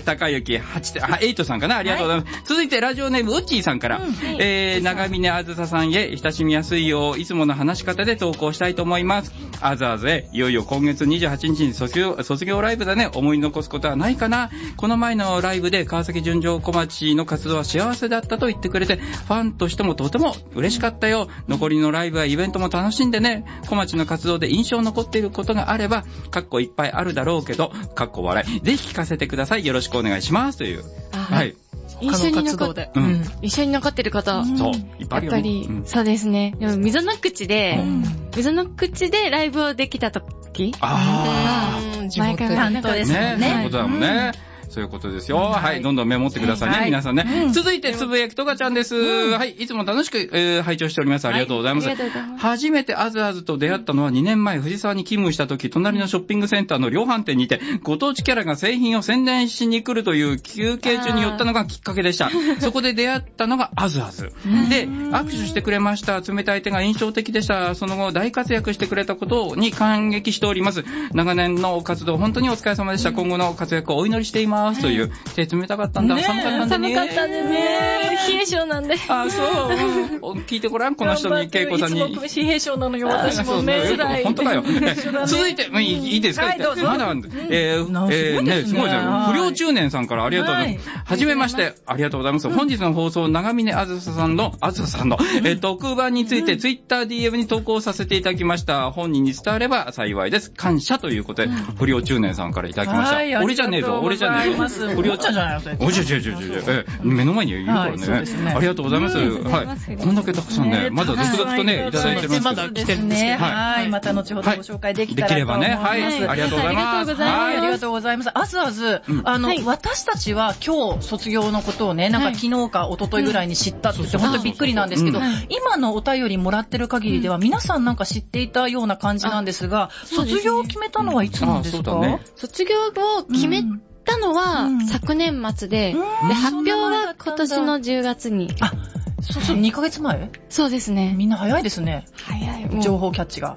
高雪エイトさんかな？ありがとうございます。続いてラジオネームウッチーさんから、長峰あずささんへ親しみやすいよう、いつもの話し方で投稿したいと思います。あずあずへ、いよいよ今月28日に卒業ライブだね。思い残すことはないかな？この前のライブで川崎純情小町の活動は幸せだったと言ってくれて、ファンとしてもとても嬉しかったよ。残りのライブやイベントも楽しんでね。小町の活動で印象残っていることがあれば、いっぱいあるだろうけど、笑い。ぜひ聞かせてください。よろしくお願いします。という。はい。 印象に残ってる方。 そう。いっぱいあるよ。 やっぱり、そうですね。でも、溝の口でライブをできた時。 毎回担当ですね。 そういうことだもんね。そういうことですよ。はい。どんどんメモってくださいね、皆さんね。続いて、つぶやきとかちゃんです。はい。いつも楽しく拝聴しております。ありがとうございます。初めてあずあずと出会ったのは2年前、藤沢に勤務した時、隣のショッピングセンターの量販店にて、ご当地キャラが製品を宣伝しに来るという休憩中に寄ったのがきっかけでした。そこで出会ったのがあずあず。で、握手してくれました。冷たい手が印象的でした。その後、大活躍してくれたことに感激しております。長年の活動、本当にお疲れ様でした。今後の活躍をお祈りしています。という。手冷たかったんだ。寒かったんだね。 寒かったんでね。冷え性なんで。 そう。聞いてごらん、この人に、恵子さんに。 いつも冷え性なのよ、私もね。 辛い。本当かよ。続いて、いいですか？ どうぞ。 まだ、すごいですね。不良中年さんからありがとうございます。はじめまして、ありがとうございます。本日の放送、長峰あずささんの、特番について、ツイッター DM に投稿させていただきました。本人に伝われば幸いです。感謝ということで、不良中年さんからいただきました。俺じゃねえぞ。 不良ちゃんじゃないよ、それ。 目の前にいるからね。ありがとうございます。はい。こんだけたくさんね、まだ続々とね、いただいてます。 まだ来てるんですけど。 はい。また後ほどご紹介できたらと思います。できればね。はい。 ありがとうございます。 はい。ありがとうございます。あずあず、私たちは今日卒業のことをね、なんか昨日か一昨日ぐらいに知ったって言って、本当びっくりなんですけど、今のお便りもらってる限りでは、皆さんなんか知っていたような感じなんですが、卒業を決めたのはいつなんですか？ 卒業を決めたのは昨年末で、発表は今年の10月に。 そう、2ヶ月前？ そうですね。 みんな早いですね。 早い。 情報キャッチが。 早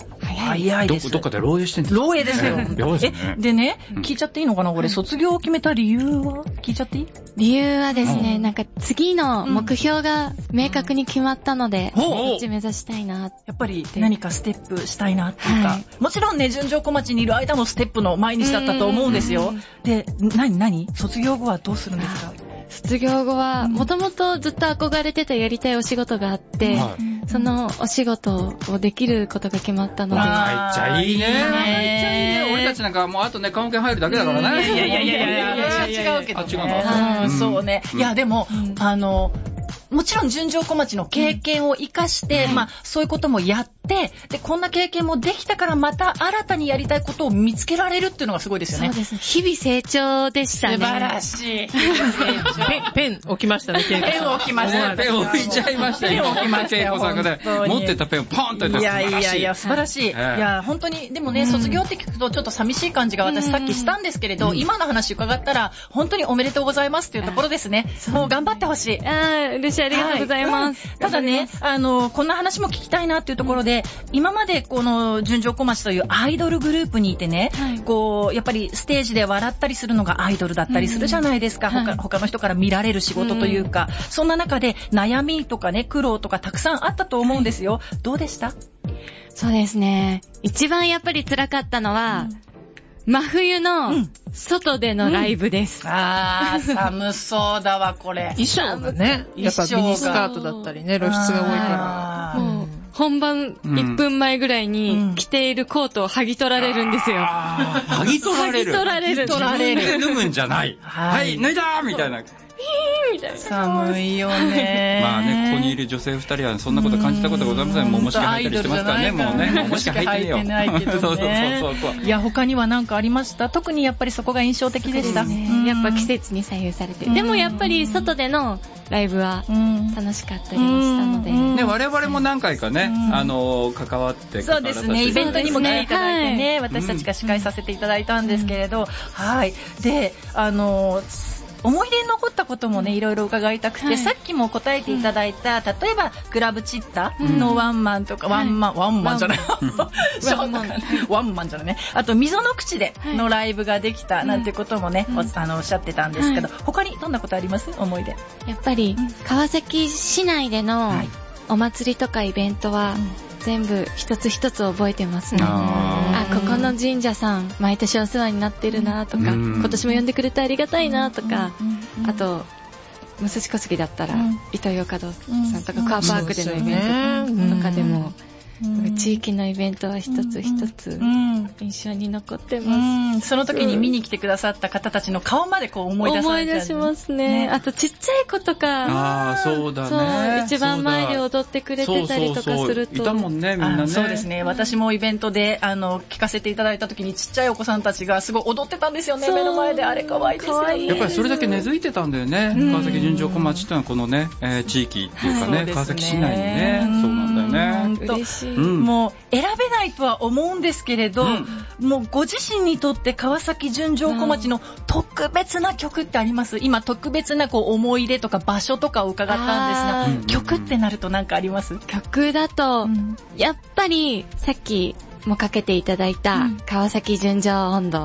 早いです。 どっかで漏洩してんですか？ 漏洩ですよ。でね、聞いちゃっていいのかなこれ、卒業を決めた理由は聞いちゃっていい？ 理由はですね、なんか次の目標が明確に決まったので、こっち目指したいな。 やっぱり何かステップしたいなっていうか、もちろんね、純情小町にいる間もステップの毎日だったと思うんですよ。で、何卒業後はどうするんですか？ 卒業後は、もともとずっと憧れてたやりたいお仕事があって、そのお仕事をできることが決まったので。 めっちゃいいね。俺たちなんかもうあとね、科目研入るだけだからね。 いや、違うけど。違うの。そうね。いや、でも、もちろん純情小町の経験を生かして、そういうこともやって、で、こんな経験もできたからまた新たにやりたいことを見つけられるっていうのがすごいですよね。 そうですね。日々成長でしたね。 素晴らしい。 ペン置きましたね、 ペン置きました。 ペン置いちゃいましたよ。 ペン置きましたよ。 持ってたペンをポンと置いていや、素晴らしい。いや、本当に、でもね、卒業って聞くとちょっと寂しい感じが私さっきしたんですけれど、今の話伺ったら、本当におめでとうございますっていうところですね。もう頑張ってほしい。 嬉しい、ありがとうございます。 ただね、こんな話も聞きたいなっていうところで、今までこの純情小町というアイドルグループにいてね、やっぱりステージで笑ったりするのがアイドルだったりするじゃないですか。他の人から見られる仕事というか、そんな中で悩みとかね、苦労とかたくさんあったと思うんですよ。どうでした？ そうですね。一番やっぱり辛かったのは、真冬の外でのライブです。 寒そうだわ、これ。 衣装がね、やっぱミニスカートだったりね、露出が多いから。 もう本番1分前ぐらいに着ているコートを剥ぎ取られるんですよ。 剥ぎ取られる。 剥ぎ取られる。 脱ぐんじゃない。はい、脱いだーみたいな。 みたいな。 寒いよね。 まあね、ここにいる女性2人はそんなこと感じたことございません。もうもしか履いたりしてますからね、もうね。もしか履いてねえよ。 履いてないけどね。そう。いや、他には何かありました？特にやっぱりそこが印象的でした。 やっぱ季節に左右されて。でもやっぱり外でのライブは楽しかったりもしたので。 ね、我々も何回かね、関わって。 そうですね、イベントにも来ていただいてね、私たちが司会させていただいたんですけれど、はい。で、思い出に残ったこともね、いろいろ伺いたくて、さっきも答えていただいた、例えば、クラブチッタのワンマンとか、ワンマンじゃない。ワンマンじゃないね。あと、溝の口でのライブができたなんてこともね、おっしゃってたんですけど、他にどんなことあります？思い出。 やっぱり、川崎市内でのお祭りとかイベントは、全部一つ一つ覚えてますね。ここの神社さん毎年お世話になってるなとか、今年も呼んでくれてありがたいなとか、あと武蔵小杉だったらイトーヨーカドーさんとかカーパークでのイベントとかでも、地域のイベントは一つ一つ印象に残ってます。 その時に見に来てくださった方たちの顔までこう思い出されて、 思い出しますね。あとちっちゃい子とか、 そうだね。 そう、一番前で踊ってくれてたりとかすると。 いたもんね、みんなね。 そうですね。私もイベントで聞かせていただいた時にちっちゃいお子さんたちがすごい踊ってたんですよね。目の前であれ可愛いですよね。 やっぱりそれだけ根付いてたんだよね。川崎純情小町ってのはこのね、地域っていうかね、川崎市内にね、そうなんだよね。 嬉しい。 もう選べないとは思うんですけれど、もうご自身にとって川崎純情小町の特別な曲ってあります？今特別な思い出とか場所とかを伺ったんですが、曲ってなると何かあります？ 曲だと、やっぱりさっきもかけていただいた川崎純情音頭。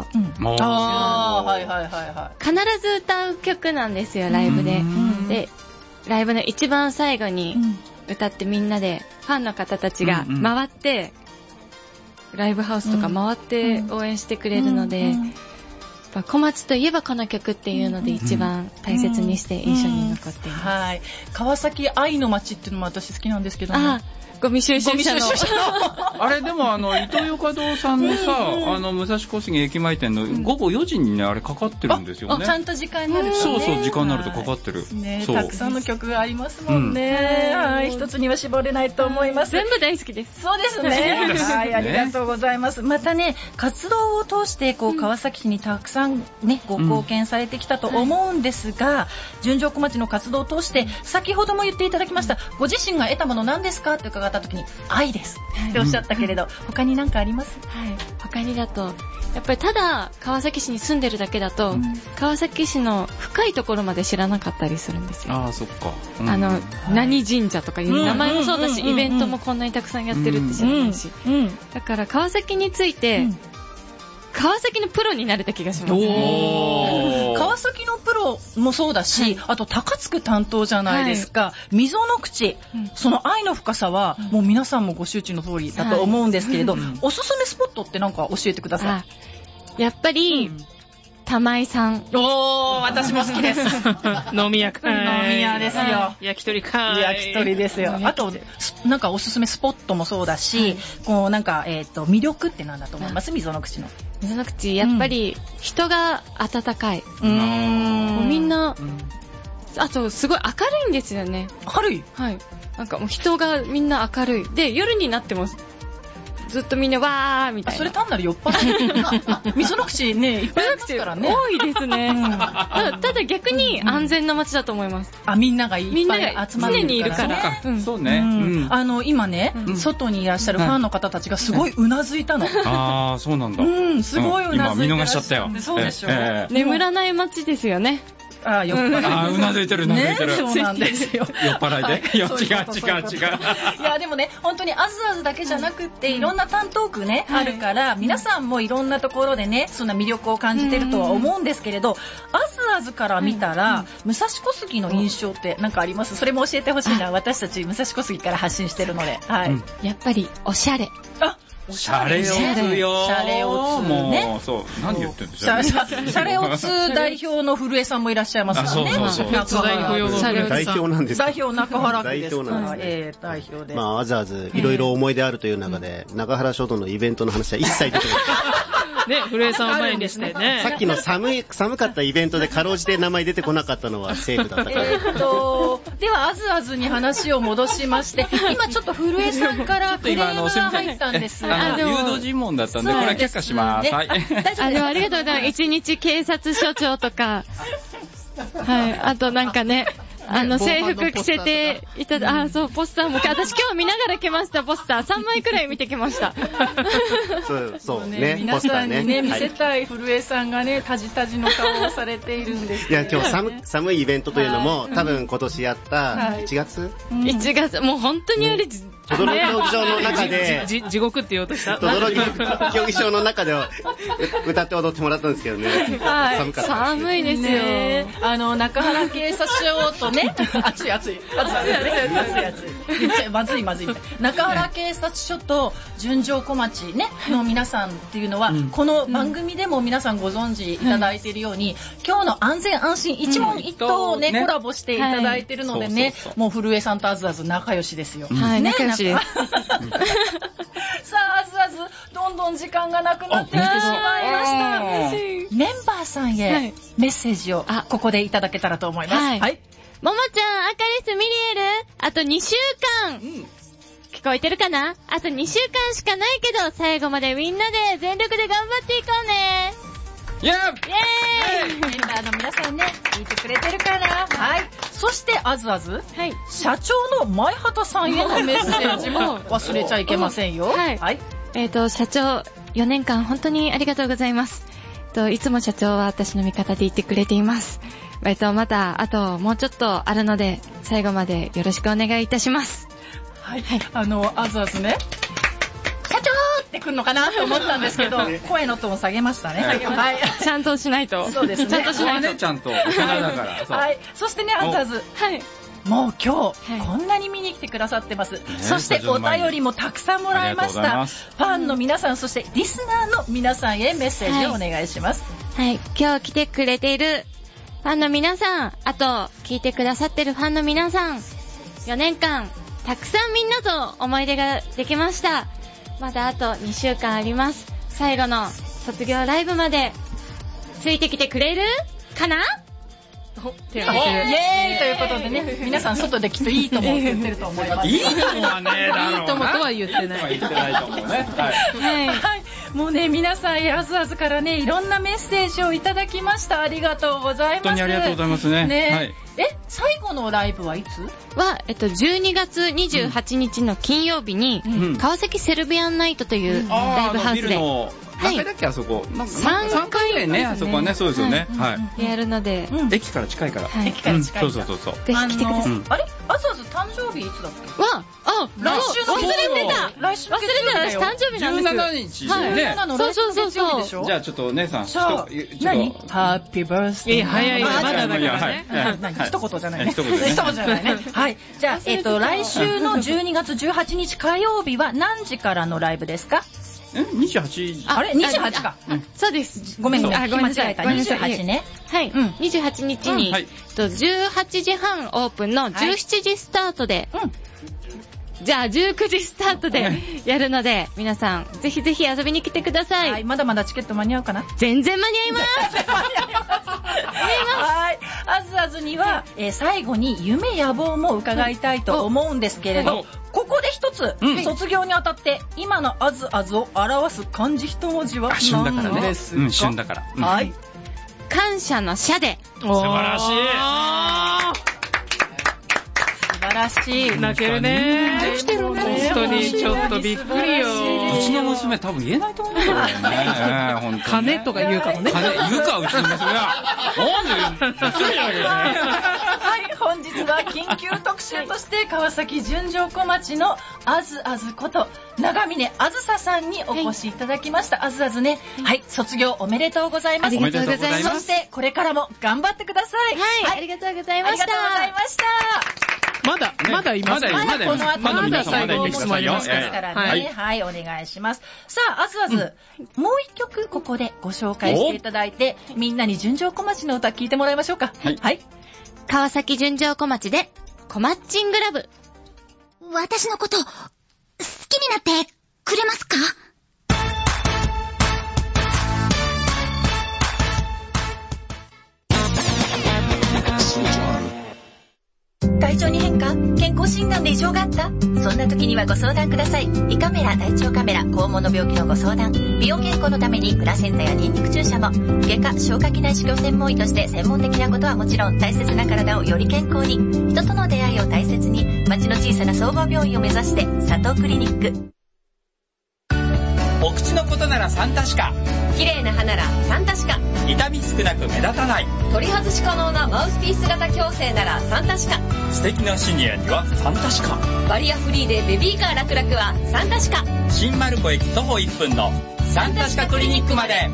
必ず歌う曲なんですよ、ライブで。で、ライブの一番最後に歌ってみんなでファンの方たちが回って、ライブハウスとか回って応援してくれるので、小町といえばこの曲っていうので一番大切にして印象に残っています。 はい。川崎愛の街っていうのも私好きなんですけどね。 ゴミ収集車の。 あれでもイトーヨーカドーさんのさ、武蔵小杉駅前店の午後4時にね、あれかかってるんですよね。 ちゃんと時間になるとね。 そうそう、時間になるとかかってる。 たくさんの曲がありますもんね。はい、一つには絞れないと思います。 全部大好きです。 そうですね。はい、ありがとうございます。またね、活動を通して川崎市にたくさんね、ご貢献されてきたと思うんですが、純情小町の活動を通して先ほども言っていただきました、ご自身が得たもの何ですかって伺った時に愛ですっておっしゃったけれど、他に何かあります？ 他にだとややっぱりただ川崎市に住んでるだけだと、川崎市の深いところまで知らなかったりするんですよ。 ああ、そっか。 何神社とかいう名前もそうだし、イベントもこんなにたくさんやってるって知らないし。だから川崎について、川崎のプロになれた気がします。 川崎のプロもそうだし、あと高津区担当じゃないですか。溝の口、その愛の深さはもう皆さんもご周知の通りだと思うんですけれど、おすすめスポットってなんか教えてください。やっぱり、玉井さん。 私も好きです。 飲み屋か。 飲み屋ですよ。 焼き鳥か。 焼き鳥ですよ。あと、なんかおすすめスポットもそうだし、こうなんか、魅力ってなんだと思います？溝の口の。 溝の口、やっぱり人が温かい。みんな、あとすごい明るいんですよね。 明るい？ はい。なんかもう人がみんな明るい。で、夜になっても、ずっとみんなわーみたいな。 それ単なる酔っ払い。溝の口ね、いっぱいありますからね。 多いですね。ただ逆に安全な街だと思います。 みんながいっぱい集まってるから。 常にいるから。 そうね。 今ね、外にいらっしゃるファンの方たちがすごいうなずいたの。 ああ、そうなんだ。 すごいうなずいてらっしゃる。 今見逃しちゃったよ。 そうでしょ。 眠らない街ですよね。 酔っ払い。 うなずいてる、うなずいてる。 そうなんですよ。 酔っ払いで。違う。 いや、でもね、本当にあずあずだけじゃなくって、いろんな担当区ね、あるから、皆さんもいろんなところでね、そんな魅力を感じてるとは思うんですけれど、あずあずから見たら、武蔵小杉の印象って何かあります？それも教えてほしいな。私たち武蔵小杉から発信してるので。 やっぱり、おしゃれ。 シャレオツよ。 シャレオツね。 そう。何言ってんでしょ。 シャレオツ代表の古江さんもいらっしゃいますよね。 そう。 代表なんですか。 代表中原区です。 代表で。あずあずいろいろ思い出あるという中で、中原書道のイベントの話は一切出てこない。 ね、古江さんを前にしてね。 さっきの寒かったイベントでかろうじて名前出てこなかったのはセーフだったから。 では、あずあずに話を戻しまして、今ちょっと古江さんからクレームが入ったんですが。 誘導尋問だったんで、これは却下します。はい。 ありがとうございます。一日警察署長とか、はい、あとなんかね、制服着せていただ、そう、ポスターも、私今日見ながら来ました、ポスター。3枚くらい見てきました。 そうね、 皆さんにね、見せたい古江さんがね、タジタジの顔をされているんですけど。 いや、今日寒いイベントというのも、多分今年やった1月 ?1 月、もう本当にあれ、 轟競技場の中で、 地獄って言おうとした。 轟競技場の中で歌って踊ってもらったんですけどね。寒かった。 寒いですよ。 中原警察署とね、暑い。まずい。中原警察署と純情小町ね、の皆さんっていうのは、この番組でも皆さんご存知いただいているように、今日の安全安心一問一答をね、コラボしていただいているのでね、もう古江さんとあずあず仲良しですよ。 はい、仲良しです。 さあ、あずあず、どんどん時間がなくなってきてしまいました。メンバーさんへメッセージをここでいただけたらと思います。はい。 ももちゃん、アカリス、ミリエル、あと2週間。聞こえてるかな？あと2週間しかないけど、最後までみんなで全力で頑張っていこうね。 イェーイ！メンバーの皆さんね、聞いてくれてるかな？はい。そして、あずあず、社長の前畑さんへのメッセージも忘れちゃいけませんよ。はい。 社長、4年間本当にありがとうございます。いつも社長は私の味方でいてくれています。また、あと、もうちょっとあるので、最後までよろしくお願いいたします。 はい。あずあずね、社長ってくるのかなと思ったんですけど、声のトーン下げましたね。はい。 ちゃんとしないと。 そうですね。 ちゃんとしないと。 ちゃんと。大人だから。 はい。そしてね、あずあず。はい。もう今日、こんなに見に来てくださってます。そしてお便りもたくさんもらいました。ファンの皆さん、そしてリスナーの皆さんへメッセージをお願いします。 はい。今日来てくれているファンの皆さん、あと、聞いてくださってるファンの皆さん、4年間、たくさんみんなと思い出ができました。まだあと2週間あります。最後の卒業ライブまで、ついてきてくれるかな？ イエーイということでね、皆さん外できっといいとも言ってると思います。 いいともはね、 いいともとは言ってない。 言ってないと思うね。 はい。もうね、皆さんあずあずからね、いろんなメッセージをいただきました。ありがとうございます。 本当にありがとうございますね。はい。 最後のライブはいつ？ は、12月28日の金曜日に、川崎セルビアンナイトというライブハウスで。 何回だっけあそこ。3回ね、あそこはね、そうですよね。はい。 やるので。 駅から近いから。 駅から近い。 そう。ぜひ来てください。 あれあずあず誕生日いつだっけ？ 来週の忘れてた。来週忘れてた。私誕生日なんですよ。 17日ね。 そう。 じゃあちょっとお姉さん。 何？ハッピーバースデー。 早いよ。まだだからね。 一言じゃないね。 一言じゃないね。 はい。じゃあ来週の12月18日火曜日は何時からのライブですか ？28。 あれ ?28 か。 そうです。 ごめんなさい。 間違えた。 28ね。 はい。28日に、18時半オープンの17時スタートで、じゃあ19時スタートでやるので、皆さんぜひぜひ遊びに来てください。 はい。まだまだチケット間に合うかな？ 全然間に合います。 はい。あずあずには、最後に夢野望も伺いたいと思うんですけれど、ここで一つ、卒業にあたって今のあずあずを表す漢字一文字は何ですか？ 旬だから。 はい。 感謝の謝で。 素晴らしい。 素晴らしい。 泣けるね。 できてるね。 本当にちょっとびっくりよ。 うちの娘多分言えないと思うんだよね。 金とか言うかもね。 金言うか、うちの娘は。 はい、本日は緊急特集として川崎純情小町のあずあずこと長峰あずささんにお越しいただきました。あずあずね。はい、卒業おめでとうございます。 ありがとうございます。 そしてこれからも頑張ってください。 はい、ありがとうございました。 ありがとうございました。 まだいます。 まだ最後いくつもありますからね。はい、お願いします。さあ、あずあず、もう一曲ここでご紹介していただいて、みんなに純情小町の歌聞いてもらいましょうか。はい。 川崎純情小町で、コマッチングラブ。 私のこと、好きになってくれますか？ 体調に変化？健康診断で異常があった？そんな時にはご相談ください。胃カメラ、大腸カメラ、肛門の病気のご相談。美容健康のためにグラセンザやニンニク注射も。外科、消化器内視鏡専門医として専門的なことはもちろん、大切な体をより健康に。人との出会いを大切に。町の小さな総合病院を目指して、佐藤クリニック。 お口のことならサンタシカ。 綺麗な歯ならサンタシカ。 痛み少なく目立たない。 取り外し可能なマウスピース型矯正ならサンタシカ。 素敵なシニアにはサンタシカ。 バリアフリーでベビーカー楽々はサンタシカ。 新丸子駅徒歩1分のサンタシカクリニックまで。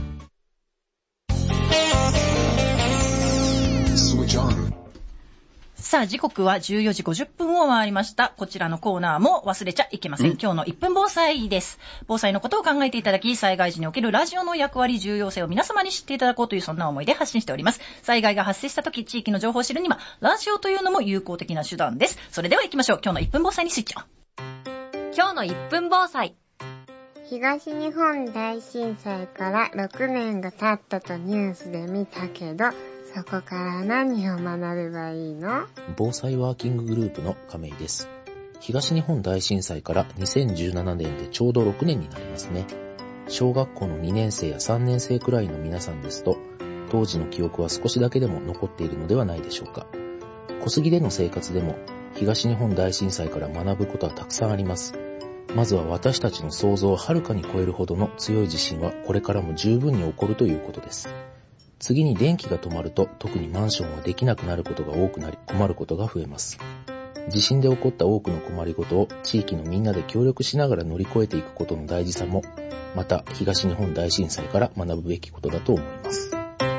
さあ、時刻は14時50分を回りました。こちらのコーナーも忘れちゃいけません。今日の1分防災です。防災のことを考えていただき、災害時におけるラジオの役割、重要性を皆様に知っていただこうという、そんな思いで発信しております。災害が発生した時、地域の情報を知るには、ラジオというのも有効的な手段です。それでは行きましょう。今日の1分防災にスイッチオン。 今日の1分防災。 東日本大震災から6年が経ったとニュースで見たけど、そこから何を学べばいいの？ 防災ワーキンググループの亀井です。東日本大震災から2017年でちょうど6年になりますね。小学校の2年生や3年生くらいの皆さんですと、当時の記憶は少しだけでも残っているのではないでしょうか。小杉での生活でも東日本大震災から学ぶことはたくさんあります。まずは私たちの想像をはるかに超えるほどの強い地震はこれからも十分に起こるということです。次に電気が止まると特にマンションはできなくなることが多くなり困ることが増えます。地震で起こった多くの困りごとを地域のみんなで協力しながら乗り越えていくことの大事さもまた東日本大震災から学ぶべきことだと思います。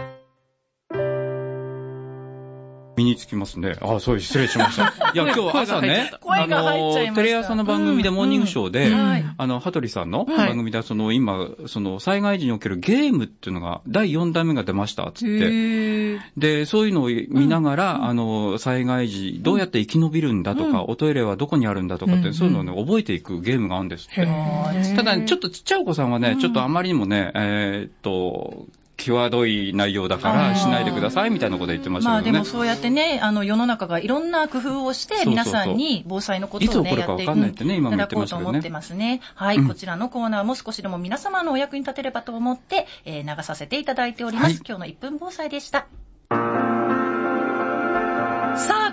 身につきますね。あ、そう、失礼しました。いや、今日朝ね、テレ朝の番組でモーニングショーで、羽鳥さんの番組で、今、災害時におけるゲームっていうのが、第4弾目が出ました、つって。で、そういうのを見ながら、災害時、どうやって生き延びるんだとか、おトイレはどこにあるんだとかって、そういうのをね、覚えていくゲームがあるんですって。ただ、ちょっとちっちゃいお子さんはね、ちょっとあまりにもね、際どい内容だからしないでくださいみたいなこと言ってましたけどね。 まあでもそうやってね、世の中がいろんな工夫をして皆さんに防災のことをね、やっていただこうと思ってますね。はい、こちらのコーナーも少しでも皆様のお役に立てればと思って、流させていただいております。今日の1分防災でした。さあ、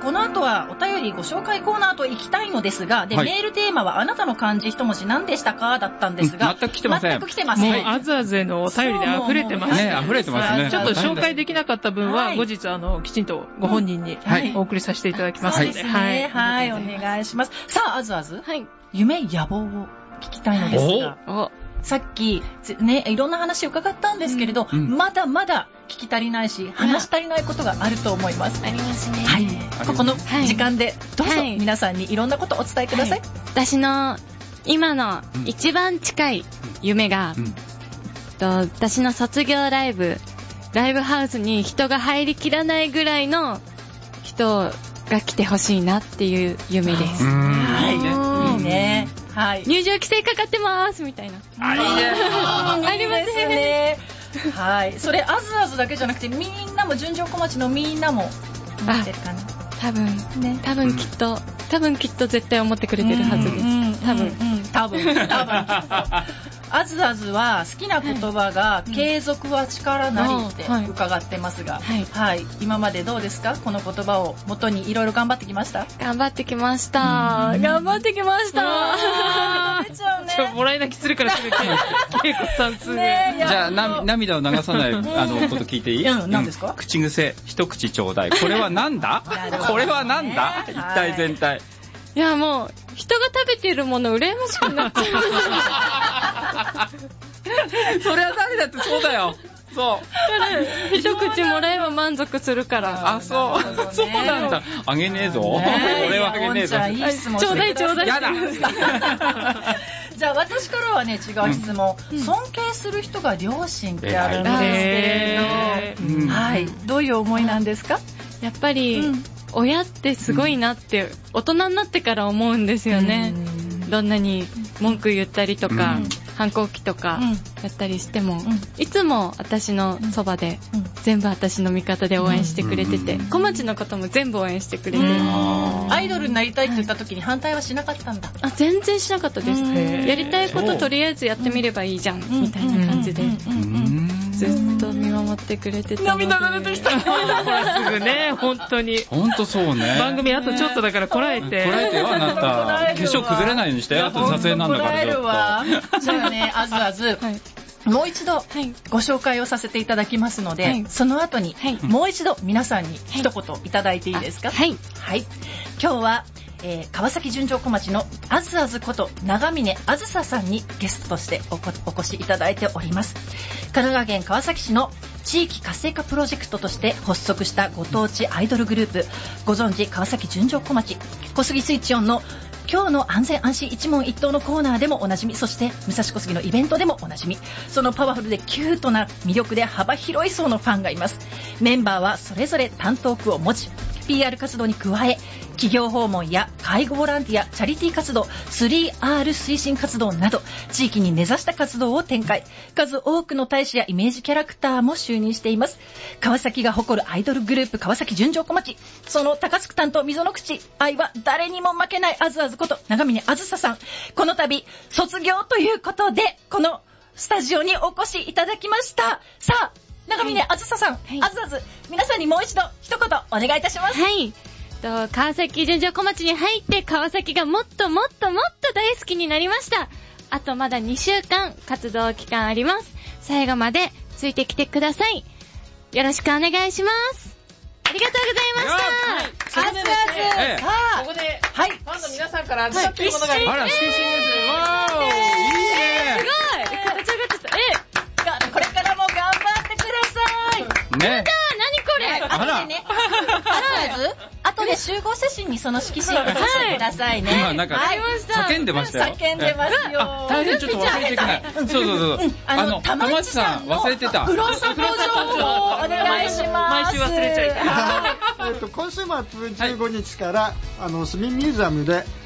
この後はお便りご紹介コーナーと行きたいのですが、で、メールテーマはあなたの漢字一文字何でしたかだったんですが、 全く来てません。 全く来てません。 もうあずあずへのお便りで溢れてますね。溢れてますね。 ちょっと紹介できなかった分は後日きちんとご本人にお送りさせていただきますので、 そうですね。はい、お願いします。さあ、あずあず、夢野望を聞きたいのですが、さっきね、いろんな話を伺ったんですけれど、まだまだ聞き足りないし、話し足りないことがあると思います。 ありますね。 はい。ここの時間でどうぞ皆さんにいろんなことをお伝えください。 私の今の一番近い夢が、私の卒業ライブハウスに人が入りきらないぐらいの人が来てほしいなっていう夢です。 はい。いいね。はい。 入場規制かかってますみたいな。 いいね。ありますね。はい。それあずあずだけじゃなくてみんなも純情小町のみんなも思ってるかな。 多分きっと絶対思ってくれてるはずです。 多分。あずあずは好きな言葉が継続は力なりって伺ってますが、はい。今までどうですか？この言葉を元にいろいろ頑張ってきました？ 頑張ってきました。出ちゃうね。 もらい泣きするからすぐ恵子さん通で。 じゃあ涙を流さないこと聞いていい？ 何ですか？ 口癖一口ちょうだい。これはなんだ？これはなんだ？一体全体。 いやもう人が食べているもの羨ましくなっちゃう。 それは誰だってそうだよ。そう。 一口もらえば満足するから。 あ、そう。そうなんだ。あげねえぞ。俺はあげねえぞ。 ちょうだい。 やだ。 じゃあ私からはね、違う質問。尊敬する人が両親ってあるんですけれど、はい。どういう思いなんですか？ やっぱり、親ってすごいなって大人になってから思うんですよね。どんなに文句言ったりとか、反抗期とかやったりしても、いつも私のそばで、全部私の味方で応援してくれてて、小町のことも全部応援してくれて、 アイドルになりたいって言った時に反対はしなかったんだ？ 全然しなかったです。やりたいこととりあえずやってみればいいじゃんみたいな感じで、ずっと見守ってくれてたので。 涙が出てきた。 すぐね、本当に。 本当そうね。 番組あとちょっとだからこらえてよ、あなた。化粧崩れないようにしてよ。撮影なんだからちょっと。 じゃあね、あずあず。もう一度ご紹介をさせていただきますので、その後にもう一度皆さんに一言いただいていいですか？はい。今日は川崎純情小町のあずあずこと長峰あずささんにゲストとしてお越しいただいております。神奈川県川崎市の地域活性化プロジェクトとして発足したご当地アイドルグループ、ご存知川崎純情小町小杉スイッチオンの今日の安全安心一問一答のコーナーでもおなじみ、そして武蔵小杉のイベントでもおなじみ、そのパワフルでキュートな魅力で幅広い層のファンがいます。メンバーはそれぞれ担当区を持ち、PR 活動に加え企業訪問や介護ボランティア、チャリティー活動、 3R 推進活動など地域に根ざした活動を展開。数多くの大使やイメージキャラクターも就任しています。川崎が誇るアイドルグループ川崎純情小町、その高津区担当溝の口愛は誰にも負けないあずあずこと長峰あずささん、この度卒業ということでこのスタジオにお越しいただきました。さあ長峰あずささん、あずあず皆さんにもう一度一言お願いいたします。 川崎純情小町に入って川崎がもっともっともっと大好きになりました。あとまだ2週間活動期間あります。最後までついてきてください。よろしくお願いします。ありがとうございました。 そこでですね、ここでファンの皆さんから預かっているものがあります。 あら、色紙です。わーお、いいね。 すごい。形がちょっとこれからも頑張ってください。 ね。 何これ。 あらね。あとで集合写真にその色紙を写してくださいね。 今なんか叫んでましたよ。 叫んでますよ。 大変ちょっと忘れちゃいけない。そう。玉内さん忘れてた。 フローサポートをお願いします。 毎週忘れちゃいけない。 今週末15日から市民ミュージアムで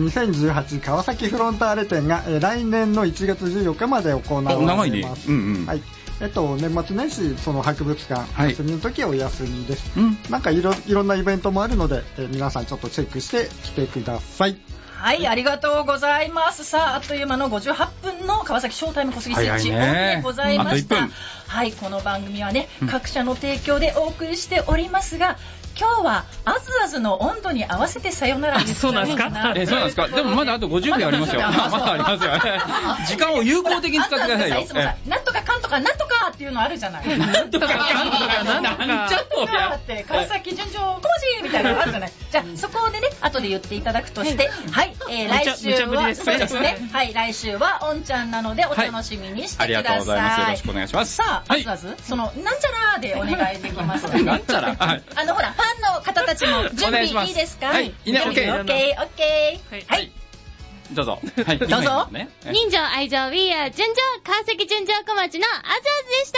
2018川崎フロンターレ展が来年の1月14日まで行われます。 長いね。 はい。年末年始その博物館休みの時はお休みです。なんかいろんなイベントもあるので、皆さんちょっとチェックして来てください。 はい、ありがとうございます。さあ、あっという間の58分の川崎ショータイム小杉スイッチオンでございました。はい、この番組はね、各社の提供でお送りしておりますが、今日はあずあずの温度に合わせてさよならです。 そうなんですか？ そうなんですか？でもまだあと50秒ありますよ。まだありますよ。時間を有効的に使ってくださいよ。 いつもさ、なんとかかんとかなんとかっていうのあるじゃない。なんとかかんとかなんとかって川崎純情小文字みたいなのあるじゃない。じゃあそこでね、後で言っていただくとして、はい、来週はそうですね。はい、来週はおんちゃんなのでお楽しみにしてください。ありがとうございます。よろしくお願いします。さあ、あずあず、そのなんちゃらでお願いできますか？ なんちゃら。ほら。ファンの方たちも準備いいですか？はい、 いいね、オッケー。 オッケー、オッケー。はい。 どうぞ。 はい、どうぞ。 人情愛情 We are 純情川崎純情小町のあずあずでした。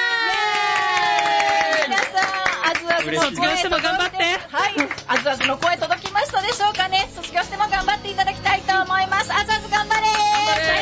皆さん、あずあずの卒業しても頑張って。 はい。あずあずの声届きましたでしょうかね。卒業しても頑張っていただきたいと思います。あずあず頑張れー。